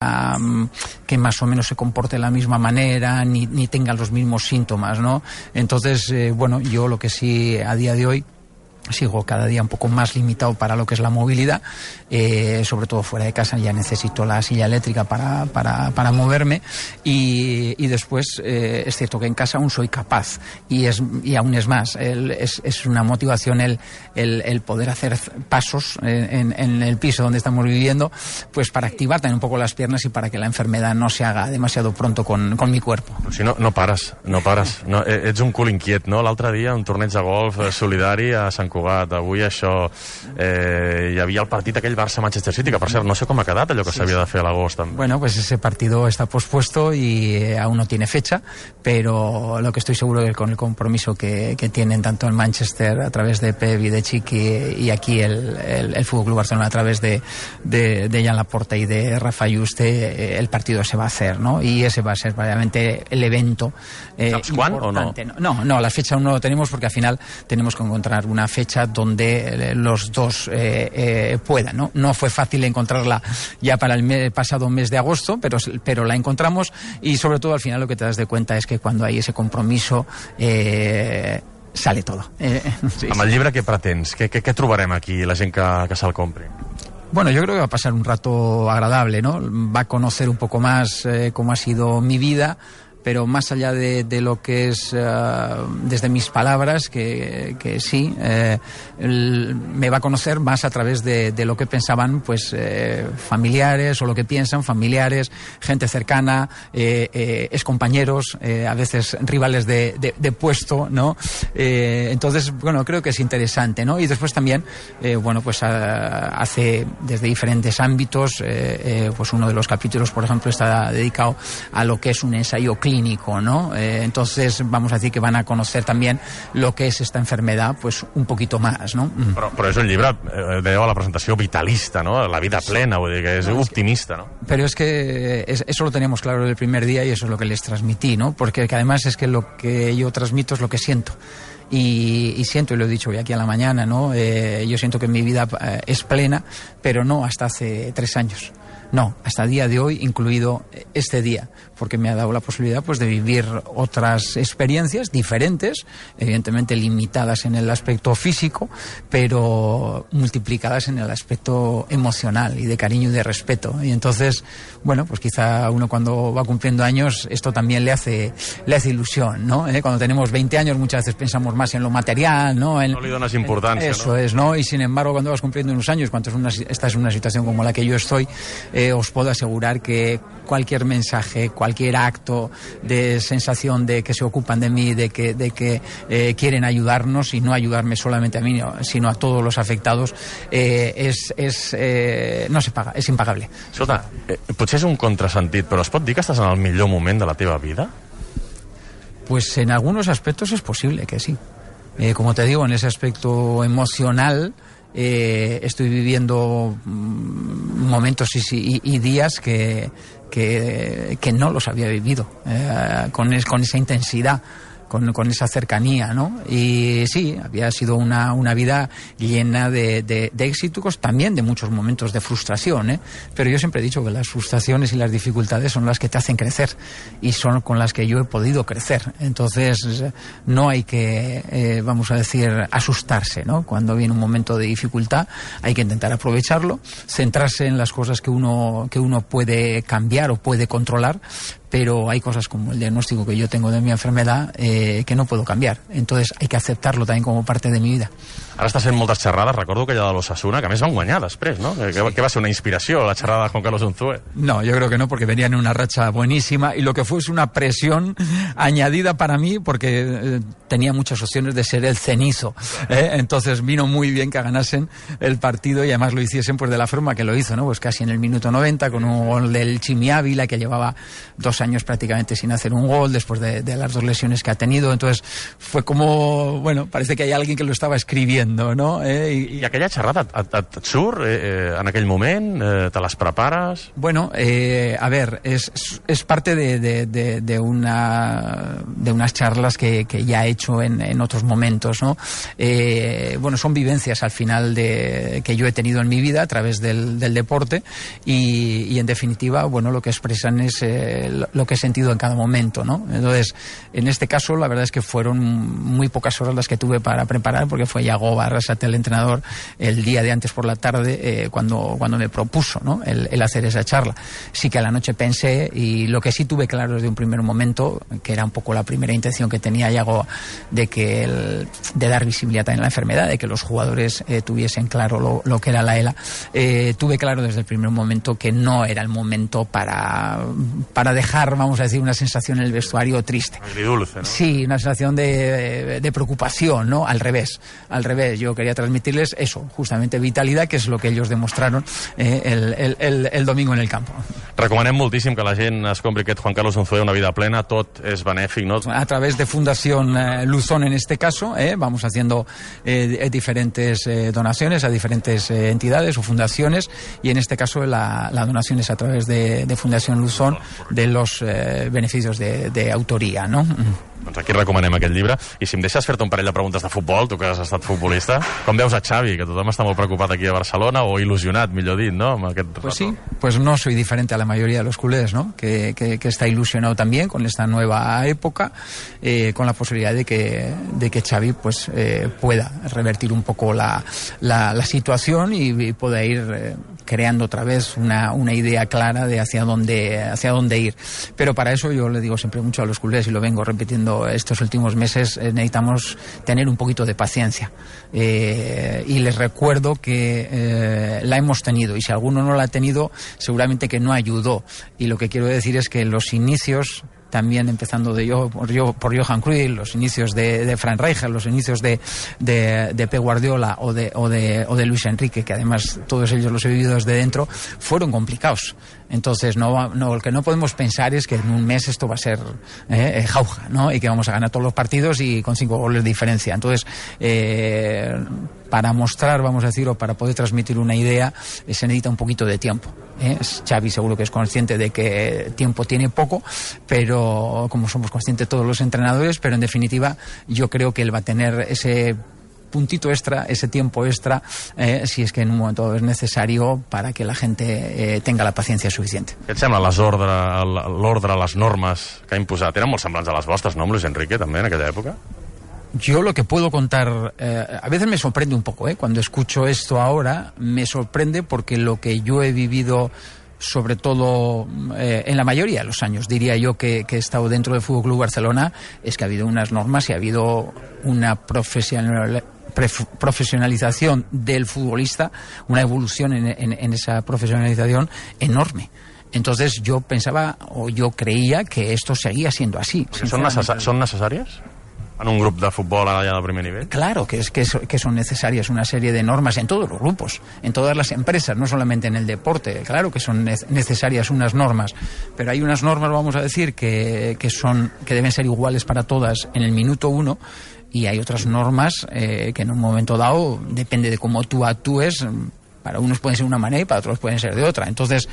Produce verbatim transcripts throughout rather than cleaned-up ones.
um, que más o menos se comporte de la misma manera, ni, ni tenga los mismos síntomas, ¿no? Entonces, eh, bueno, yo lo que sí a día de hoy sigo cada día un poco más limitado para lo que es la movilidad, eh, sobre todo fuera de casa. Ya necesito la silla eléctrica para, para, para moverme y, y después eh, es cierto que en casa aún soy capaz y, es, y aún es más, el, es, es una motivación el, el, el poder hacer pasos en, en el piso donde estamos viviendo, pues para activar también un poco las piernas y para que la enfermedad no se haga demasiado pronto con, con mi cuerpo. Si no, no pares, no pares. No, ets un cul inquiet, no? L'altre dia un torneig de golf solidari a Sant Cugat, avui això, eh, hi havia el partit aquell Barça-Manchester City, que per cert no sé com ha quedat allò que sí, s'havia de fer a l'agost. Bueno, pues ese partido está pospuesto y eh, aún no tiene fecha, pero lo que estoy seguro es que con el compromiso que, que tienen tanto en Manchester a través de Pep y de Chiqui y aquí el, el, el F C Barcelona a través de, de, de Jan Laporta y de Rafa Juste, eh, el partido se va a hacer, ¿no? Y ese va a ser realmente el evento eh, ¿Sabes cuándo o no? No, no, la fecha aún no lo tenemos porque al final tenemos que encontrar una fecha donde los dos eh, eh, puedan, ¿no? No fue fácil encontrarla ya para el mes, pasado mes de agosto, pero, pero la encontramos y sobre todo al final lo que te das de cuenta es que cuando hay ese compromiso eh, sale todo. Eh, sí, amb el llibre què pretens? Què, què, què trobarem aquí la gent que, que se'l compri? Bueno, yo creo que va a pasar un rato agradable, ¿no? Va a conocer un poco más eh, cómo ha sido mi vida, pero más allá de, de lo que es uh, desde mis palabras, que, que sí, eh, el, me va a conocer más a través de, de lo que pensaban pues eh, familiares, o lo que piensan familiares, gente cercana, eh, eh, excompañeros, eh, a veces rivales de, de, de puesto, ¿no? Eh, entonces, bueno, creo que es interesante, ¿no? Y después también, eh, bueno, pues a, hace desde diferentes ámbitos, eh, eh, pues uno de los capítulos, por ejemplo, está dedicado a lo que es un ensayo clínico, clínico, ¿no? Eh, entonces vamos a decir que van a conocer también lo que es esta enfermedad pues un poquito más, ¿no? Però, però és un llibre, eh, dèieu a la presentació, vitalista, ¿no? La vida plena, vull dir que és optimista, ¿no? Pero es que es, eso lo teníamos claro desde el primer día y eso es lo que les transmití, ¿no? Porque que además es que lo que yo transmito es lo que siento. Y, y siento, y lo he dicho hoy aquí a la mañana, ¿no? Eh, yo siento que mi vida eh, es plena, pero no hasta hace tres años. No, hasta el día de hoy, incluido este día, porque me ha dado la posibilidad pues de vivir otras experiencias diferentes, evidentemente limitadas en el aspecto físico, pero multiplicadas en el aspecto emocional y de cariño y de respeto. Y entonces, bueno, pues quizá uno cuando va cumpliendo años, esto también le hace, le hace ilusión, ¿no? ¿Eh? Cuando tenemos veinte años muchas veces pensamos más en lo material, ¿no? En, no le donas importancia, en, eso ¿no? es, ¿no? Y sin embargo, cuando vas cumpliendo unos años, cuando es una, estás en una situación como la que yo estoy, eh, os puedo asegurar que cualquier mensaje, cualquier acto de sensación de que se ocupan de mí, de que, de que eh, quieren ayudarnos y no ayudarme solamente a mí, sino a todos los afectados, eh, es, es, eh, no se paga, es impagable. Escolta, eh, potser és un contrasentit, però es pot dir que estàs en el millor moment de la teva vida? Pues en algunos aspectos es posible que sí. Eh, como te digo, en ese aspecto emocional, Eh, estoy viviendo momentos y, y, y días que, que, que no los había vivido eh, con, es, con esa intensidad, con, con esa cercanía, ¿no? Y sí, había sido una, una vida llena de, de, de éxitos, también de muchos momentos de frustración, ¿eh? Pero yo siempre he dicho que las frustraciones y las dificultades son las que te hacen crecer y son con las que yo he podido crecer. Entonces no hay que, eh, vamos a decir, asustarse, ¿no? Cuando viene un momento de dificultad hay que intentar aprovecharlo, centrarse en las cosas que uno, que uno puede cambiar o puede controlar, pero hay cosas como el diagnóstico que yo tengo de mi enfermedad eh, que no puedo cambiar. Entonces hay que aceptarlo también como parte de mi vida. Ara estàs fent moltes xerrades, recordo aquella de l'Osasuna, que a més van guanyar després, ¿no? Que, que va ser una inspiració, la xerrada de Juan Carlos Unzué. No, yo creo que no, porque venían en una racha buenísima y lo que fue es una presión añadida para mí porque eh, tenía muchas opciones de ser el cenizo. ¿eh? Entonces vino muy bien que ganasen el partido y además lo hiciesen pues de la forma que lo hizo, ¿no? Pues casi en el minuto noventa con un gol del Chimi Ávila que llevaba dos años prácticamente sin hacer un gol después de, de las dos lesiones que ha tenido. Entonces fue como, bueno, parece que hay alguien que lo estaba escribiendo. viviendo, ¿no? Eh, y, I aquella xerrada et, et, et surt eh, en aquell moment? Eh, te les prepares? Bueno, eh, a ver, es, es parte de, de, de, de, una, de unas charlas que, que ya he hecho en, en otros momentos, ¿no? Eh, bueno, son vivencias al final de, que yo he tenido en mi vida a través del, del deporte y, y en definitiva, bueno, lo que expresan es eh, lo que he sentido en cada momento, ¿no? Entonces, en este caso, la verdad es que fueron muy pocas horas las que tuve para preparar, porque fue Yago Arrasate, el entrenador, el día de antes por la tarde, eh, cuando, cuando me propuso, ¿no? el, el hacer esa charla. Sí que a la noche pensé, y lo que sí tuve claro desde un primer momento, que era un poco la primera intención que tenía Yago, de que el, de dar visibilidad también a la enfermedad, de que los jugadores eh, tuviesen claro lo, lo que era la ELA, eh, tuve claro desde el primer momento que no era el momento para, para dejar, vamos a decir, una sensación en el vestuario triste. Agridulce, ¿no? Sí, una sensación de, de preocupación, ¿no? Al revés, al revés. Yo quería transmitirles eso, justamente vitalidad, que es lo que ellos demostraron eh, el, el, el, el domingo en el campo. Recomanem moltíssim que la gent es compri aquest Juan Carlos Unzué, una vida plena, tot és benèfic, ¿no? A través de Fundación eh, Luzón, en este caso, eh, vamos haciendo eh, diferentes eh, donaciones a diferentes eh, entidades o fundaciones, y en este caso la, la donación es a través de, de Fundación Luzón, de los eh, beneficios de, de autoría, ¿no? Doncs aquí recomanem aquest llibre. I si em deixes fer-te un parell de preguntes de futbol, tu que has estat futbolista, com veus a Xavi, que tothom està molt preocupat aquí a Barcelona, o il·lusionat, millor dit, ¿no? Amb aquest pues sí, pues no soy diferente a la mayoría de los culés, ¿no? Que, que, que está ilusionado también con esta nueva época, eh, con la posibilidad de que, de que Xavi pues eh, pueda revertir un poco la, la, la situación y, y pueda ir eh, creando otra vez una, una idea clara de hacia dónde, hacia dónde ir. Pero para eso yo le digo siempre mucho a los culés, y lo vengo repitiendo estos últimos meses, eh, necesitamos tener un poquito de paciencia. Eh, y les recuerdo que eh, la hemos tenido, y si alguno no la ha tenido, seguramente que no ayudó. Y lo que quiero decir es que los inicios, también empezando de yo, por, yo, por Johan Cruyff, los inicios de, de Frank Rijkaard, los inicios de, de, de Pep Guardiola o de, o, de, o de Luis Enrique, que además todos ellos los he vivido desde dentro, fueron complicados. Entonces, no, no, lo que no podemos pensar es que en un mes esto va a ser eh, jauja, ¿no? Y que vamos a ganar todos los partidos y con cinco goles de diferencia. Entonces, eh, para mostrar, vamos a decir, o para poder transmitir una idea, eh, se necesita un poquito de tiempo. ¿eh? Xavi seguro que es consciente de que tiempo tiene poco, pero como somos conscientes todos los entrenadores, pero en definitiva yo creo que él va a tener ese puntito extra, ese tiempo extra, eh, si es que en un momento es necesario, para que la gente eh, tenga la paciencia suficiente. Què et sembla l'ordre, les normes que ha imposat? Eren molt semblants a les vostres, no, amb Luis Enrique, també, en aquella època? Yo lo que puedo contar, eh, a veces me sorprende un poco, ¿eh? Cuando escucho esto ahora, me sorprende porque lo que yo he vivido, sobre todo eh, en la mayoría de los años, diría yo, que, que he estado dentro del F C Barcelona, es que ha habido unas normas y ha habido una profesional, profesionalización del futbolista, una evolución en, en, en esa profesionalización enorme. Entonces yo pensaba, o yo creía, que esto seguía siendo así. ¿Son, necesa- ¿Son necesarias? ¿En un grupo de fútbol allá de primer nivel? Claro que, es, que, es, que son necesarias una serie de normas en todos los grupos, en todas las empresas, no solamente en el deporte. Claro que son necesarias unas normas, pero hay unas normas, vamos a decir, que, que, son, que deben ser iguales para todas en el minuto uno, y hay otras normas eh, que en un momento dado, depende de cómo tú actúes, para unos pueden ser de una manera y para otros pueden ser de otra. Entonces,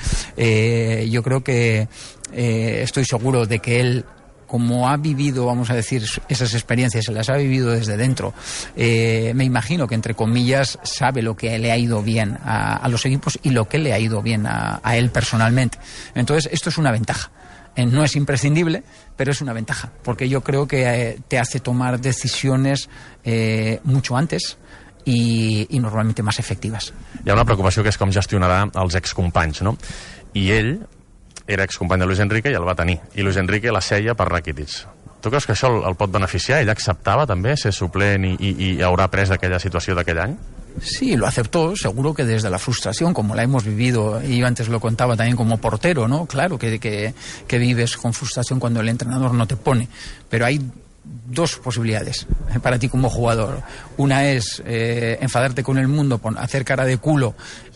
eh, yo creo que eh, estoy seguro de que él, como ha vivido, vamos a decir, esas experiencias, se las ha vivido desde dentro, eh, me imagino que, entre comillas, sabe lo que le ha ido bien a, a los equipos y lo que le ha ido bien a, a él personalmente. Entonces, esto es una ventaja. Eh, no es imprescindible, pero es una ventaja, porque yo creo que eh, te hace tomar decisiones eh, mucho antes i, i normalment més efectives. Hi ha una preocupació que és com gestionarà els excompanys, no? I ell era excompany de Luis Enrique i el va tenir. I Luis Enrique la seia per Rakitic. Tu creus que això el, el pot beneficiar? Ell acceptava també ser suplent i, i, i haurà pres d'aquella situació d'aquell any? Sí, lo aceptó, seguro que desde la frustración, como la hemos vivido, y yo antes lo contaba también como portero, ¿no? Claro que, que, que vives con frustración cuando el entrenador no te pone, pero hay dos posibilidades para ti como jugador. Una es eh, enfadarte con el mundo, hacer cara de culo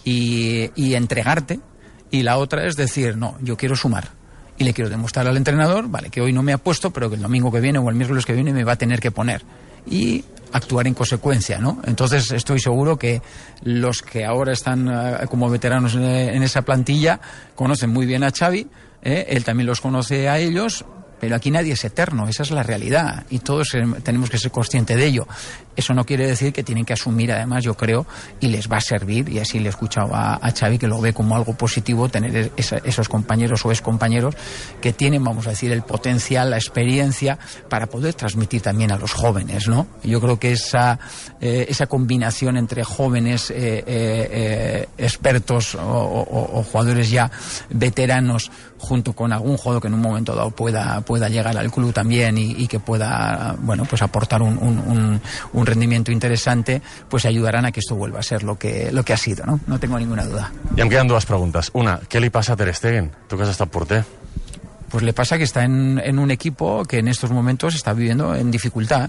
y, y entregarte, y la otra es decir, no, yo quiero sumar y le quiero demostrar al entrenador, vale, que hoy no me ha puesto, pero que el domingo que viene o el miércoles que viene me va a tener que poner. y actuar en consecuencia, ¿no? Entonces estoy seguro que los que ahora están uh, como veteranos en, en esa plantilla conocen muy bien a Xavi, ¿eh? Él también los conoce a ellos, pero aquí nadie es eterno, esa es la realidad y todos eh, tenemos que ser conscientes de ello. Eso no quiere decir que tienen que asumir, además, yo creo, y les va a servir, y así le he escuchado a, a Xavi, que lo ve como algo positivo, tener esa, esos compañeros o excompañeros que tienen, vamos a decir, el potencial, la experiencia para poder transmitir también a los jóvenes, ¿no? Yo creo que esa, eh, esa combinación entre jóvenes eh, eh, eh, expertos o, o, o jugadores ya veteranos, junto con algún jugador que en un momento dado pueda, pueda llegar al club también y, y que pueda, bueno, pues aportar un, un, un, un rendimiento interesante, pues ayudarán a que esto vuelva a ser lo que, lo que ha sido, ¿no? No tengo ninguna duda. I em queden dues preguntes. Una, què li passa a Ter Stegen? Tu que has estat porter. Pues le pasa que está en, en un equipo que en estos momentos está viviendo en dificultad.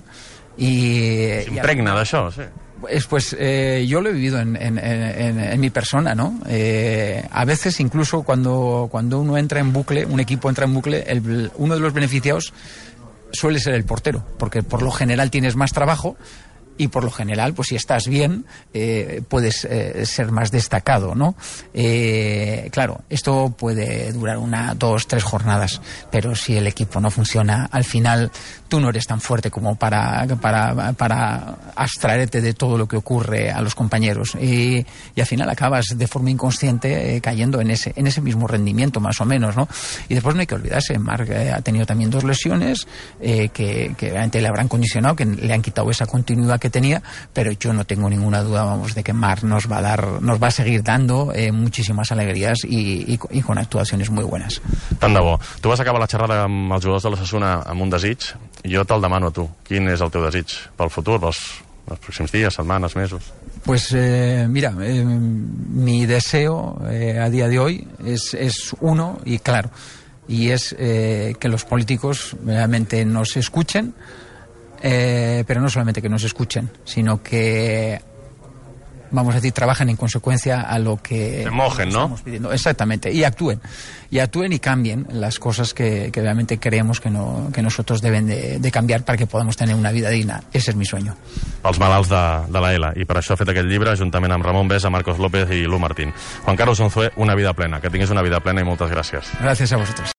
Y s'impregna d'això, sí. Pues, pues eh, yo lo he vivido en, en, en, en mi persona, ¿no? Eh, a veces incluso cuando, cuando uno entra en bucle, un equipo entra en bucle, el, uno de los beneficiados suele ser el portero, porque por lo general tienes más trabajo y por lo general, pues si estás bien, eh, puedes eh, ser más destacado, ¿no? Eh, claro, esto puede durar una, dos, tres jornadas, pero si el equipo no funciona, al final tú no eres tan fuerte como para, para, para abstraerte de todo lo que ocurre a los compañeros y, y al final acabas de forma inconsciente eh, cayendo en ese, en ese mismo rendimiento, más o menos, ¿no? Y después no hay que olvidarse, Marc eh, ha tenido también dos lesiones eh, que, que realmente le habrán condicionado, que le han quitado esa continuidad que tenía, pero yo no tengo ninguna duda, vamos, de que Marc nos va a dar, nos va a seguir dando eh, muchísimas alegrías y, y, y con actuaciones muy buenas. Tant de bo. Tu vas acabar la xerrada amb els jugadors de l'Osasuna amb un desig. Jo te'l demano a tu. Quin és el teu desig pel futur, pels, els pròxims dies, setmanes, mesos? Pues eh, mira, eh, mi deseo eh, a día de hoy es, es uno y claro, y es eh, que los políticos realmente nos escuchen, eh, pero no solamente que nos escuchen, sino que, vamos a decir, trabajen en consecuencia a lo que se mojen, ¿no? Estamos pidiendo. Exactamente, y actúen, y actúen y cambien las cosas que, que realmente creemos que, no, que nosotros deben de, de cambiar para que podamos tener una vida digna. Ese es mi sueño. Pels malalts de, de la ELA, i per això ha fet aquest llibre, juntament amb Ramon Besa, Marcos López i Lu Martín. Juan Carlos Unzué, Una vida plena. Que tinguis una vida plena i moltes gràcies. Gracias a vosotros.